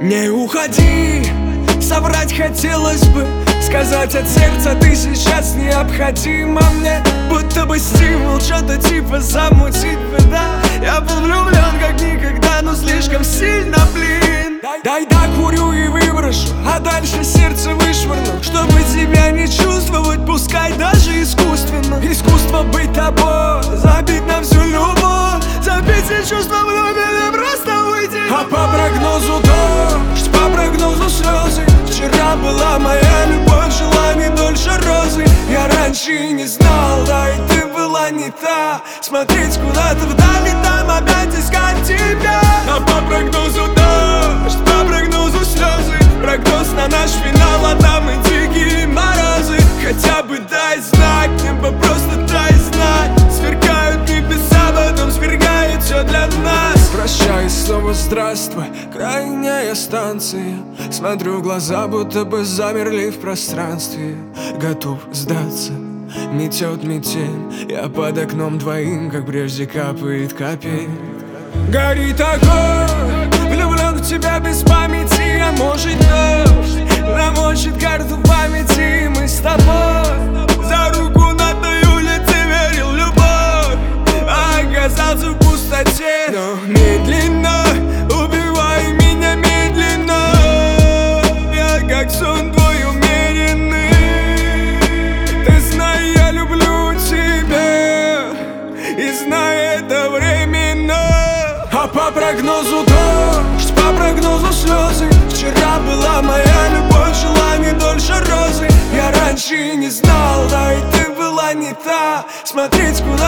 Не уходи, соврать хотелось бы, сказать от сердца ты сейчас необходима мне. Будто бы стимул, что-то типа замутить бы, да. Я был влюблен как никогда, но слишком сильно, блин. Дай докурю и выброшу, а дальше сердце вышвырну, чтобы тебя не чувствовать, пускай даже искусственно. Искусство быть тобой, забить на всю любовь, забить все чувства вновь или просто уйти. А по прогнозу дождь, по прогнозу слезы. Вчера была моя любовь, жила не дольше розы. Я раньше и не знал, да и ты была не та. Смотреть куда-то вдали, там опять искать тебя. А по прогнозу дождь, по прогнозу слезы. Прогноз на наш финал, а там и дикие морозы. Хотя бы дай знак, небо просто дай знать. Сверкают небеса, потом свергают все для нас. Прощай, снова здравствуй, крайняя станция. Смотрю в глаза, будто бы замерли в пространстве. Готов сдаться, метет метель. Я под окном твоим, как прежде капает капель. Горит огонь, влюблен в тебя без памяти. А может дождь намочит карту памяти. Мы с тобой за руку на той улице верил в любовь, а оказался в пустоте. Но медленно, убивай меня медленно. Я как сон твой умеренный. Ты знай, я люблю тебя, и знай, это временно. А по прогнозу дождь, по прогнозу слезы. Вчера была моя любовь, жила не дольше розы. Я раньше и не знал, да и ты была не та. Смотреть куда